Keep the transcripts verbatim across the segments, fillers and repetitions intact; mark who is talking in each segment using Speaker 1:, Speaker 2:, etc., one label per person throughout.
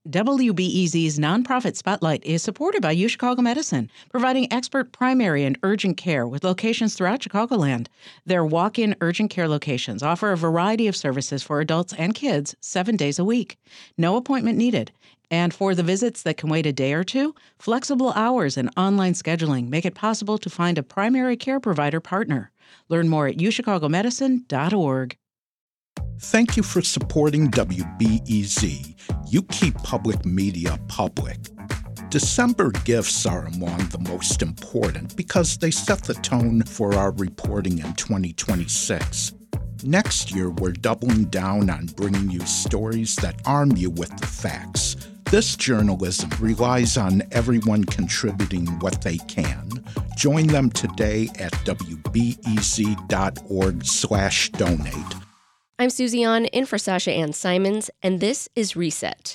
Speaker 1: W B E Z's nonprofit Spotlight is supported by UChicago Medicine, providing expert primary and urgent care with locations throughout Chicagoland. Their walk-in urgent care locations offer a variety of services for adults and kids seven days a week. No appointment needed. And for the visits that can wait a day or two, flexible hours and online scheduling make it possible to find a primary care provider partner. Learn more at u chicago medicine dot org.
Speaker 2: Thank you for supporting W B E Z. You keep public media public. December gifts are among the most important because they set the tone for our reporting in twenty twenty-six. Next year, we're doubling down on bringing you stories that arm you with the facts. This journalism relies on everyone contributing what they can. Join them today at w b e z dot org slash donate.
Speaker 3: I'm Susie An, in for Sasha Ann Simons, and this is Reset.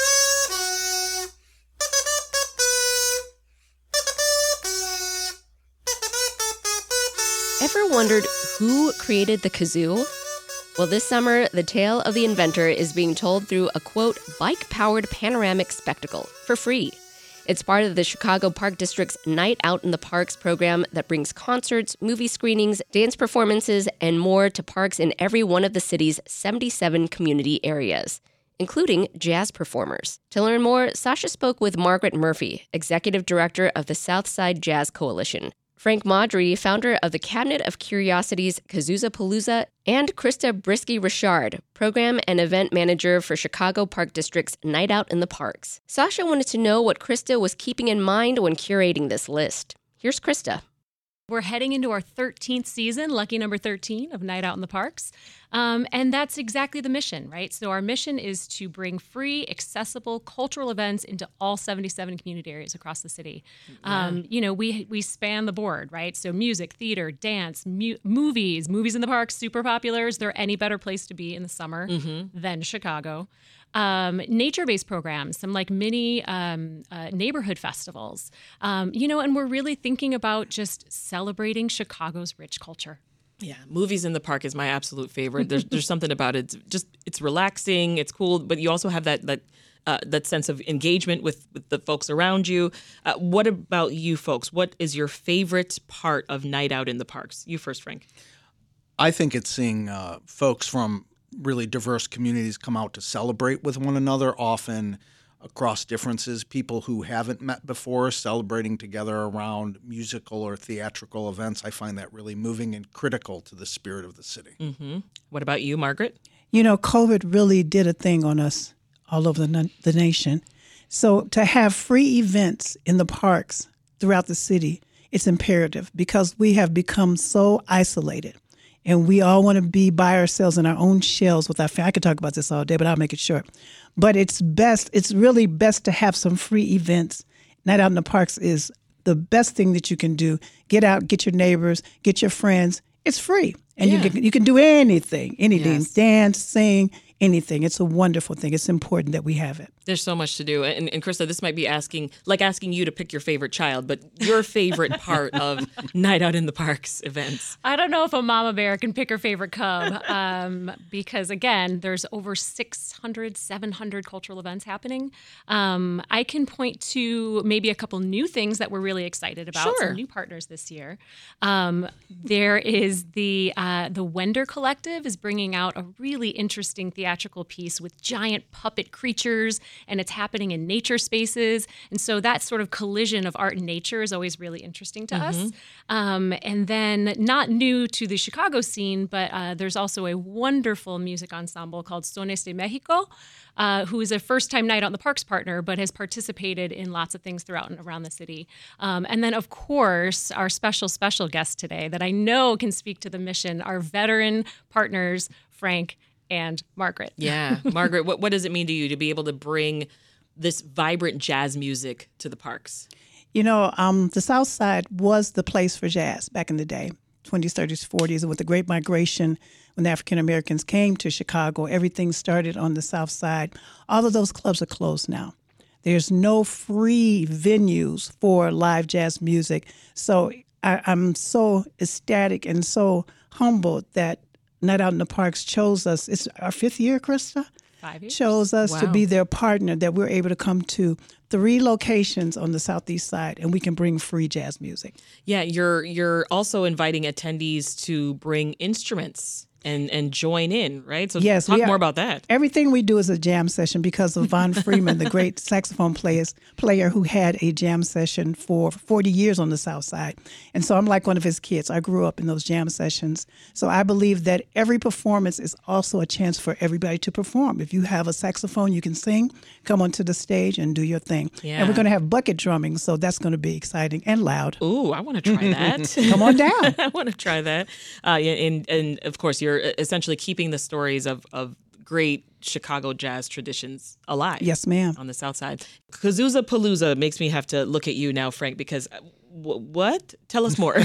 Speaker 3: Ever wondered who created the kazoo? Well, this summer, the tale of the inventor is being told through a, quote, bike-powered panoramic spectacle for free. It's part of the Chicago Park District's Night Out in the Parks program that brings concerts, movie screenings, dance performances, and more to parks in every one of the city's seventy-seven community areas, including jazz performers. To learn more, Sasha spoke with Margaret Murphy, Executive Director of the Southside Jazz Coalition, Frank Maudry, founder of the Cabinet of Curiosities Kazoozapalooza, and Krista Brisky-Richard, Program and Event Manager for Chicago Park District's Night Out in the Parks. Sasha wanted to know what Krista was keeping in mind when curating this list. Here's Krista.
Speaker 4: We're heading into our thirteenth season, lucky number thirteen of Night Out in the Parks. Um, and that's exactly the mission, right? So our mission is to bring free, accessible cultural events into all seventy-seven community areas across the city. Yeah. Um, you know, we we span the board, right? So music, theater, dance, mu- movies, movies in the parks, super popular. Is there any better place to be in the summer mm-hmm. than Chicago? Um, nature-based programs, some like mini um, uh, neighborhood festivals, um, you know, and we're really thinking about just celebrating Chicago's rich culture.
Speaker 5: Yeah, movies in the park is my absolute favorite. There's there's something about it. It's just it's relaxing, it's cool, but you also have that that uh, that sense of engagement with, with the folks around you. Uh, what about you folks? What is your favorite part of Night Out in the Parks? You first, Frank.
Speaker 6: I think it's seeing uh, folks from really diverse communities come out to celebrate with one another, often across differences, people who haven't met before celebrating together around musical or theatrical events. I find that really moving and critical to the spirit of the city.
Speaker 5: Mm-hmm. What about you, Margaret?
Speaker 7: You know, COVID really did a thing on us all over the, the nation. So to have free events in the parks throughout the city, it's imperative because we have become so isolated. And we all want to be by ourselves in our own shells with our family. I could talk about this all day, but I'll make it short. But it's best, it's really best to have some free events. Night Out in the Parks is the best thing that you can do. Get out, get your neighbors, get your friends. It's free. And yeah. you can you can do anything, anything, yes. dance, sing, anything. It's a wonderful thing. It's important that we have it.
Speaker 5: There's so much to do. And, and Krista, this might be asking, like asking you to pick your favorite child, but your favorite part of Night Out in the Parks events.
Speaker 4: I don't know if a mama bear can pick her favorite cub um, because, again, there's over six hundred, seven hundred cultural events happening. Um, I can point to maybe a couple new things that we're really excited about,
Speaker 5: sure.
Speaker 4: some new partners this year. Um, there is the, uh, the Wender Collective is bringing out a really interesting theatrical piece with giant puppet creatures, and it's happening in nature spaces. And so that sort of collision of art and nature is always really interesting to mm-hmm. us. Um, and then not new to the Chicago scene, but uh, there's also a wonderful music ensemble called Sones de Mexico, uh, who is a first-time Night Out in the Parks partner, but has participated in lots of things throughout and around the city. Um, and then, of course, our special, special guest today that I know can speak to the mission, our veteran partners, Frank and Margaret.
Speaker 5: Yeah. Margaret, what, what does it mean to you to be able to bring this vibrant jazz music to the parks?
Speaker 7: You know, um, the South Side was the place for jazz back in the day, twenties, thirties, forties. And with the Great Migration, when the African Americans came to Chicago, everything started on the South Side. All of those clubs are closed now. There's no free venues for live jazz music. So I, I'm so ecstatic and so humbled that Night Out in the Parks chose us. It's our fifth year, Krista?
Speaker 4: Five years.
Speaker 7: chose us to
Speaker 5: Wow.
Speaker 7: be their partner, that we're able to come to three locations on the southeast side, and we can bring free jazz music.
Speaker 5: Yeah, you're you're also inviting attendees to bring instruments and and join in, right? So
Speaker 7: Yes,
Speaker 5: talk
Speaker 7: we are-
Speaker 5: more about that.
Speaker 7: Everything we do is a jam session because of Von Freeman, the great saxophone players, player who had a jam session for forty years on the South Side. And so I'm like one of his kids. I grew up in those jam sessions. So I believe that every performance is also a chance for everybody to perform. If you have a saxophone, you can sing, come onto the stage and do your thing.
Speaker 5: Yeah.
Speaker 7: And we're going to have bucket drumming, so that's going to be exciting and loud.
Speaker 5: Ooh, I want to try that.
Speaker 7: Come on down.
Speaker 5: I want to try that. Uh, and and of course, you're essentially keeping the stories of of great Chicago jazz traditions alive.
Speaker 7: Yes, ma'am.
Speaker 5: On the South Side, Kazooza Palooza makes me have to look at you now, Frank, because uh, w- what? Tell us more.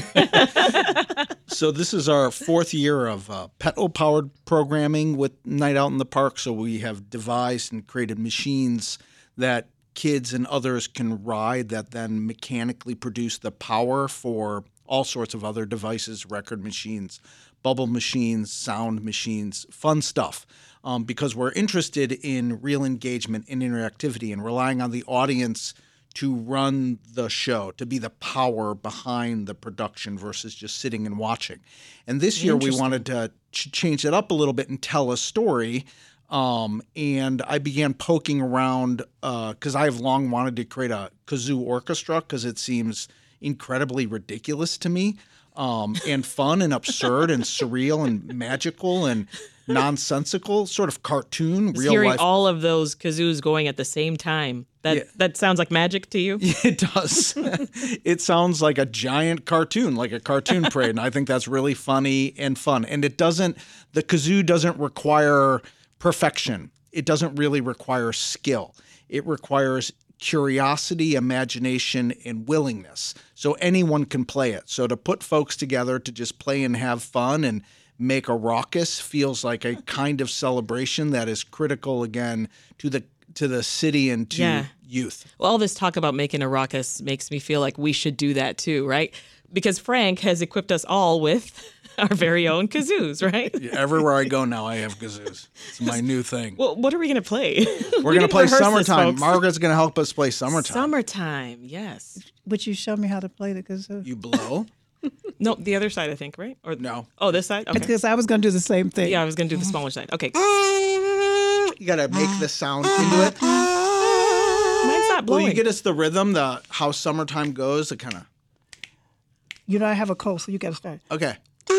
Speaker 6: So this is our fourth year of uh, pedal-powered programming with Night Out in the Park. So we have devised and created machines that kids and others can ride that then mechanically produce the power for all sorts of other devices, record machines, bubble machines, sound machines, fun stuff. Um, because we're interested in real engagement and interactivity and relying on the audience to run the show, to be the power behind the production versus just sitting and watching. And this year we wanted to ch- change it up a little bit and tell a story. Um, and I began poking around because uh, I have long wanted to create a kazoo orchestra because it seems incredibly ridiculous to me, um, and fun and absurd and surreal and magical and nonsensical, sort of cartoon,
Speaker 5: Just
Speaker 6: real
Speaker 5: hearing
Speaker 6: life.
Speaker 5: all of those kazoos going at the same time. That
Speaker 6: Yeah.
Speaker 5: that sounds like magic to you?
Speaker 6: It does. It sounds like a giant cartoon, like a cartoon parade, and I think that's really funny and fun. And it doesn't, the kazoo doesn't require perfection. It doesn't really require skill. It requires curiosity, imagination, and willingness. So anyone can play it. So to put folks together to just play and have fun and make a raucous feels like a kind of celebration that is critical again to the to the city and to
Speaker 5: Yeah.
Speaker 6: youth.
Speaker 5: Well, all this talk about making a ruckus makes me feel like we should do that too, right? Because Frank has equipped us all with our very own kazoos, right?
Speaker 6: Everywhere I go now, I have kazoos. It's my new thing.
Speaker 5: Well, what are we going to play?
Speaker 6: We're going to play Summertime. Margaret's going to help us play Summertime.
Speaker 5: Summertime, yes.
Speaker 7: Would you show me how to play the kazoo?
Speaker 6: You blow?
Speaker 5: No, the other side, I think, right? Or
Speaker 6: No.
Speaker 5: Oh, this side? Okay.
Speaker 7: Because I was going to do the same thing.
Speaker 5: Yeah, I was going to do the smaller side. Okay.
Speaker 6: You got to make the sound into it.
Speaker 5: Mine's not
Speaker 6: Will
Speaker 5: blowing.
Speaker 6: you get us the rhythm, the how Summertime goes? The kind of.
Speaker 7: You know, I have a cold, so you got to start.
Speaker 6: Okay.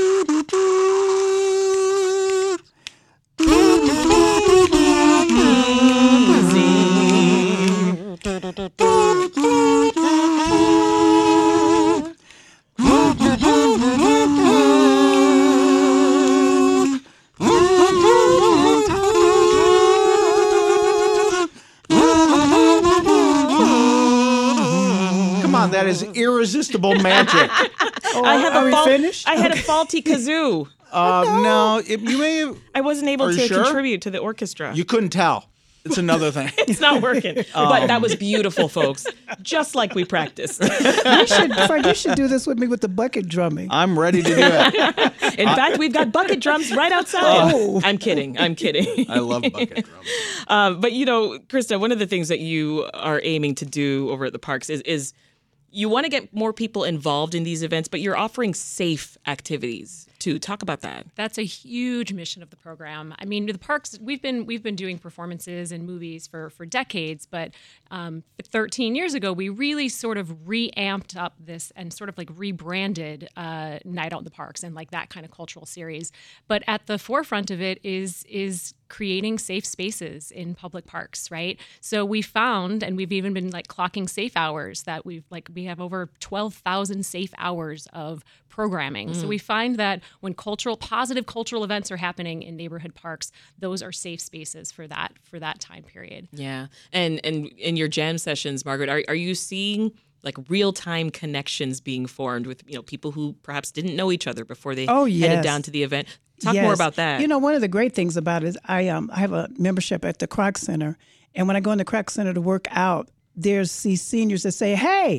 Speaker 6: Come on, that is irresistible magic.
Speaker 5: I have
Speaker 7: Are
Speaker 5: a
Speaker 7: we
Speaker 5: fault-
Speaker 7: finished?
Speaker 5: I had a faulty kazoo.
Speaker 6: Uh, no, it, you may have.
Speaker 5: I wasn't able
Speaker 6: Are you
Speaker 5: to
Speaker 6: sure?
Speaker 5: contribute to the orchestra.
Speaker 6: You couldn't tell. It's another thing.
Speaker 5: It's not working.
Speaker 6: Um,
Speaker 5: But that was beautiful, folks. Just like we practiced.
Speaker 7: You should, Frank, you should do this with me with the bucket drumming.
Speaker 6: I'm ready to do it.
Speaker 5: In fact, we've got bucket drums right outside.
Speaker 7: Oh.
Speaker 5: I'm kidding. I'm kidding.
Speaker 6: I love bucket drums.
Speaker 5: Um, but, you know, Krista, one of the things that you are aiming to do over at the parks is, is you want to get more people involved in these events, but you're offering safe activities too. Talk about that.
Speaker 4: That's a huge mission of the program. I mean, the parks, we've been we've been doing performances and movies for for decades, but um, thirteen years ago, we really sort of reamped up this and sort of like rebranded uh, Night Out in the Parks and like that kind of cultural series. But at the forefront of it is is creating safe spaces in public parks, right? So we found, and we've even been like clocking safe hours that we've like, we have over twelve thousand safe hours of programming. So we find that when cultural, positive cultural events are happening in neighborhood parks, those are safe spaces for that, for that time period.
Speaker 5: Yeah. And and in your jam sessions, Margaret, are, are you seeing like real-time connections being formed with, you know, people who perhaps didn't know each other before they
Speaker 7: Oh,
Speaker 5: headed
Speaker 7: yes.
Speaker 5: down to the event? Talk
Speaker 7: Yes.
Speaker 5: more about that.
Speaker 7: You know, one of the great things about it is I um I have a membership at the Kroc Center, and when I go in the Kroc Center to work out, there's these seniors that say, "Hey,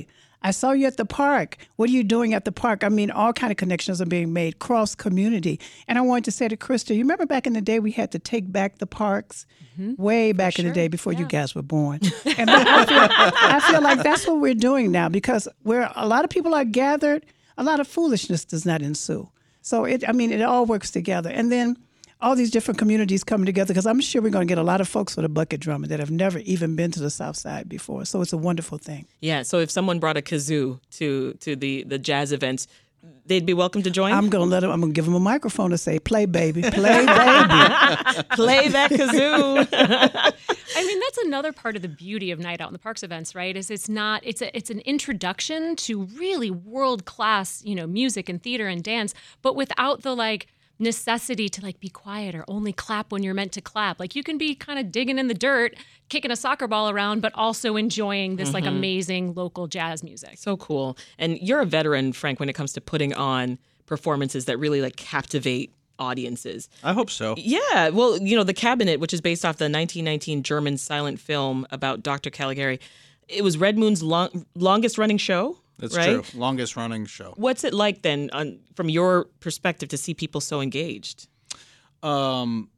Speaker 7: I saw you at the park. What are you doing at the park? I mean, all kind of connections are being made cross community. And I wanted to say to Krista, you remember back in the day we had to take back the parks? Mm-hmm. Way back
Speaker 4: For
Speaker 7: in
Speaker 4: sure.
Speaker 7: the day before
Speaker 4: yeah.
Speaker 7: you guys were born. And I feel, I feel like that's what we're doing now, because where a lot of people are gathered, a lot of foolishness does not ensue. So, it, I mean, it all works together. And then all these different communities coming together, because I'm sure we're going to get a lot of folks for the bucket drumming that have never even been to the South Side before. So it's a wonderful thing.
Speaker 5: Yeah. So if someone brought a kazoo to to the the jazz events, they'd be welcome to join.
Speaker 7: I'm going to let them. I'm going to give them a microphone to say, "Play, baby, play, baby,
Speaker 5: play that kazoo."
Speaker 4: I mean, that's another part of the beauty of Night Out in the Parks events, right? Is it's not it's a it's an introduction to really world class, you know, music and theater and dance, but without the like necessity to like be quiet or only clap when you're meant to clap. Like you can be kind of digging in the dirt, kicking a soccer ball around, but also enjoying this mm-hmm. like amazing local jazz music.
Speaker 5: So cool. And you're a veteran, Frank, when it comes to putting on performances that really like captivate audiences.
Speaker 6: I hope so.
Speaker 5: Yeah. Well, you know, The Cabinet, which is based off the nineteen nineteen German silent film about Doctor Caligari, it was Red Moon's long, longest running show.
Speaker 6: That's
Speaker 5: right?
Speaker 6: true. Longest running show.
Speaker 5: What's it like then, on, from your perspective, to see people so engaged?
Speaker 6: Um,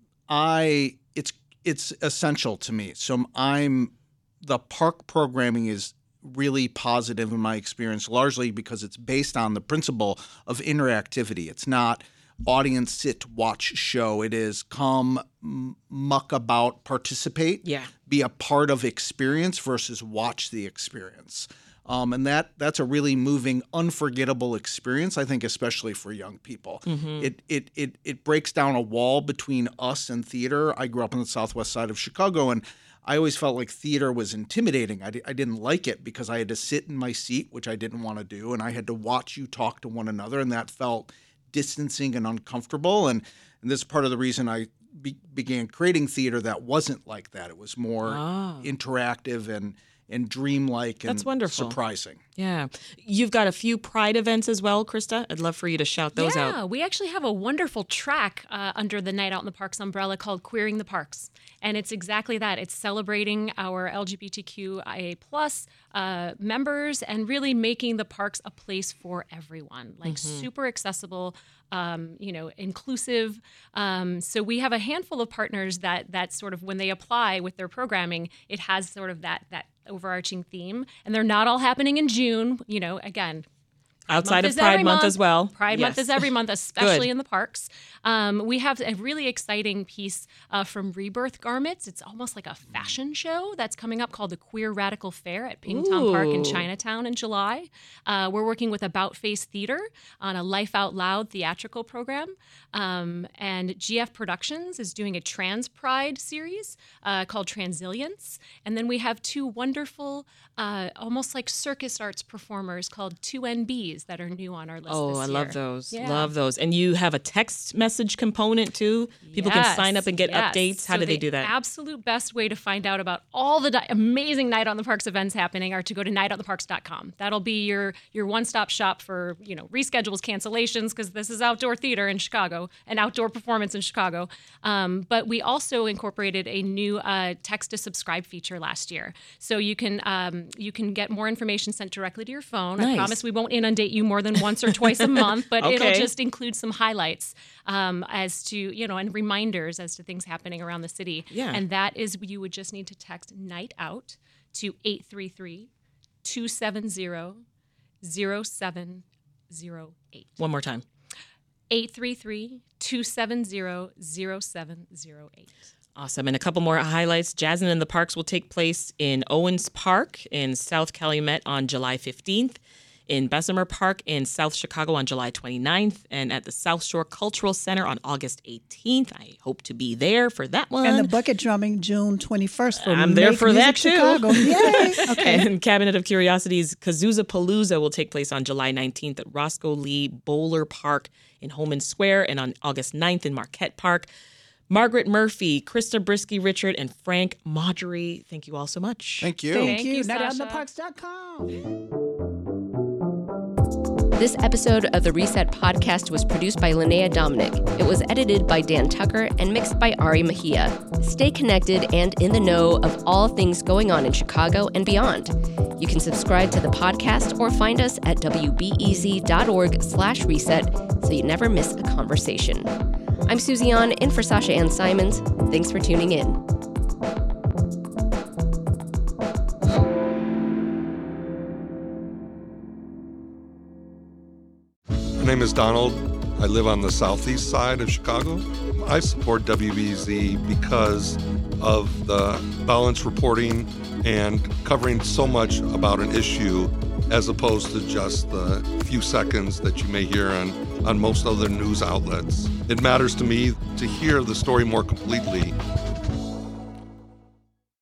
Speaker 6: I it's it's essential to me. So I'm the park programming is really positive in my experience, largely because it's based on the principle of interactivity. It's not audience sit, watch, show. It is come, m- muck about, participate,
Speaker 5: yeah.
Speaker 6: be a part of experience versus watch the experience. Um, and that that's a really moving, unforgettable experience, I think, especially for young people. Mm-hmm. It, it it it breaks down a wall between us and theater. I grew up on the southwest side of Chicago, and I always felt like theater was intimidating. I, di- I didn't like it because I had to sit in my seat, which I didn't want to do, and I had to watch you talk to one another, and that felt distancing and uncomfortable. And, and this is part of the reason I be- began creating theater that wasn't like that. It was more
Speaker 5: oh.
Speaker 6: interactive and and dreamlike and
Speaker 5: That's wonderful.
Speaker 6: Surprising.
Speaker 5: Yeah. You've got a few Pride events as well, Krista. I'd love for you to shout those
Speaker 4: yeah,
Speaker 5: out.
Speaker 4: Yeah, we actually have a wonderful track uh, under the Night Out in the Parks umbrella called Queering the Parks. And it's exactly that. It's celebrating our L G B T Q I A plus uh, members and really making the parks a place for everyone, like mm-hmm. super accessible, um, you know, inclusive. Um, so we have a handful of partners that that sort of, when they apply with their programming, it has sort of that that overarching theme. And they're not all happening in June. You know, again,
Speaker 5: outside of Pride Month as well.
Speaker 4: Pride
Speaker 5: yes.
Speaker 4: Month is every month, especially in the parks. Um, we have a really exciting piece uh, from Rebirth Garments. It's almost like a fashion show that's coming up called the Queer Radical Fair at Pingtown
Speaker 5: Ooh.
Speaker 4: Park in Chinatown in July. Uh, we're working with About Face Theater on a Life Out Loud theatrical program. Um, and G F Productions is doing a Trans Pride series uh, called Transilience. And then we have two wonderful, uh, almost like circus arts performers called two N Bs that are new on our list
Speaker 5: Oh,
Speaker 4: this
Speaker 5: I
Speaker 4: year.
Speaker 5: love those.
Speaker 4: Yeah.
Speaker 5: Love those. And you have a text message component too? People
Speaker 4: Yes,
Speaker 5: can sign up and get
Speaker 4: yes.
Speaker 5: updates. How
Speaker 4: So
Speaker 5: do they
Speaker 4: the
Speaker 5: do that?
Speaker 4: absolute best way to find out about all the di- amazing Night Out in the Parks events happening are to go to night out in the parks dot com. That'll be your your one-stop shop for, you know, reschedules, cancellations, because this is outdoor theater in Chicago, an outdoor performance in Chicago. Um, but we also incorporated a new uh, text to subscribe feature last year. So you can um, you can get more information sent directly to your phone.
Speaker 5: Nice.
Speaker 4: I promise we won't inundate you more than once or twice a month, but
Speaker 5: Okay.
Speaker 4: it'll just include some highlights um, as to, you know, and reminders as to things happening around the city.
Speaker 5: Yeah.
Speaker 4: And that is, you would just need to text Night Out to eight three three, two seven zero, zero seven zero eight.
Speaker 5: One more time.
Speaker 4: eight three three, two seven zero, zero seven zero eight.
Speaker 5: Awesome. And a couple more highlights. Jazzin' in the Parks will take place in Owens Park in South Calumet on July fifteenth, in Bessemer Park in South Chicago on July twenty-ninth, and at the South Shore Cultural Center on August eighteenth. I hope to be there for that one.
Speaker 7: And the bucket drumming June twenty-first for
Speaker 5: I'm there
Speaker 7: Make
Speaker 5: for
Speaker 7: Music
Speaker 5: that too.
Speaker 7: Chicago. Yay! Okay.
Speaker 5: And Cabinet of Curiosities Kazooza Palooza will take place on July nineteenth at Roscoe Lee Bowler Park in Holman Square, and on August ninth in Marquette Park. Margaret Murphy, Krista Brisky Richard, and Frank Marjorie, thank you all so much.
Speaker 6: Thank you.
Speaker 7: Thank,
Speaker 4: Thank
Speaker 7: you.
Speaker 4: you,
Speaker 7: night out in the
Speaker 4: Sasha.
Speaker 7: parks dot com.
Speaker 3: This episode of the Reset podcast was produced by Linnea Dominic. It was edited by Dan Tucker and mixed by Ari Mejia. Stay connected and in the know of all things going on in Chicago and beyond. You can subscribe to the podcast or find us at w b e z dot org slash reset so you never miss a conversation. I'm Susie An, in for Sasha Ann Simons. Thanks for tuning in.
Speaker 8: My name is Donald. I live on the southeast side of Chicago. I support W B E Z because of the balanced reporting and covering so much about an issue as opposed to just the few seconds that you may hear on, on most other news outlets. It matters to me to hear the story more completely